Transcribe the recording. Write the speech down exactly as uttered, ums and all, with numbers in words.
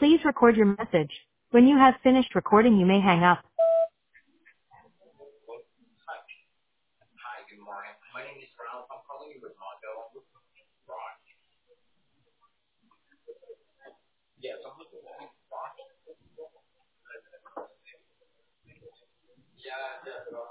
Please record your message. When you have finished recording, you may hang up. Hi, good morning. My name is Ralph. I'm calling you with Mondo. I'm looking for Brock. Yes, I'm looking for Brock. Yeah, yeah.